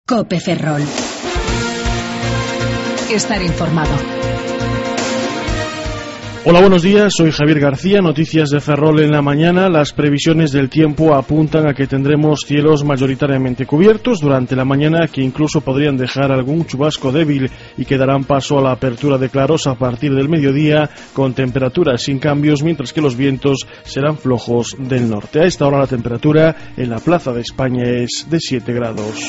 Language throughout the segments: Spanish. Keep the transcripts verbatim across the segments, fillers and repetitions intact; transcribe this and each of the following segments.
COPE Ferrol. Estar informado. Hola, buenos días, soy Javier García, noticias de Ferrol en la mañana. Las previsiones del tiempo apuntan a que tendremos cielos mayoritariamente cubiertos durante la mañana, que incluso podrían dejar algún chubasco débil y que darán paso a la apertura de claros a partir del mediodía, con temperaturas sin cambios, mientras que los vientos serán flojos del norte. A esta hora la temperatura en la Plaza de España es de siete grados.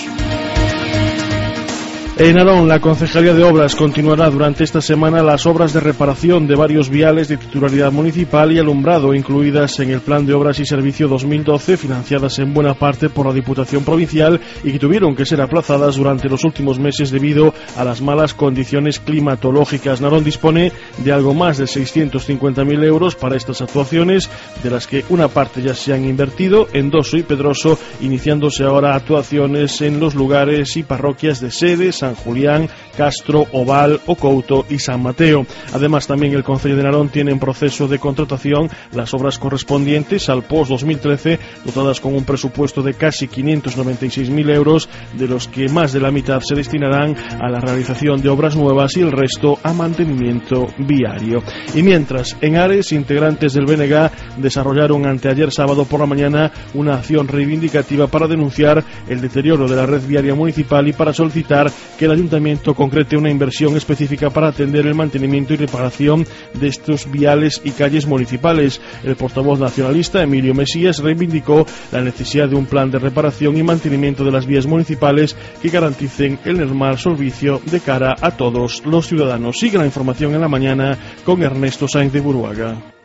En Narón, la Concejalía de Obras continuará durante esta semana las obras de reparación de varios viales de titularidad municipal y alumbrado, incluidas en el Plan de Obras y Servicio dos mil doce, financiadas en buena parte por la Diputación Provincial y que tuvieron que ser aplazadas durante los últimos meses debido a las malas condiciones climatológicas. Narón dispone de algo más de seiscientos cincuenta mil euros para estas actuaciones, de las que una parte ya se han invertido en Doso y Pedroso, iniciándose ahora actuaciones en los lugares y parroquias de Sede, San Julián, Castro, Oval, Ocouto y San Mateo. Además, también el Concello de Narón tiene en proceso de contratación las obras correspondientes al P O S dos mil trece, dotadas con un presupuesto de casi quinientos noventa y seis mil euros, de los que más de la mitad se destinarán a la realización de obras nuevas y el resto a mantenimiento viario. Y mientras, en Ares, integrantes del B N G desarrollaron anteayer sábado por la mañana una acción reivindicativa para denunciar el deterioro de la red viaria municipal y para solicitar que el Ayuntamiento concrete una inversión específica para atender el mantenimiento y reparación de estos viales y calles municipales. El portavoz nacionalista, Emilio Mesías, reivindicó la necesidad de un plan de reparación y mantenimiento de las vías municipales que garanticen el normal servicio de cara a todos los ciudadanos. Sigue la información en la mañana con Ernesto Sáenz de Buruaga.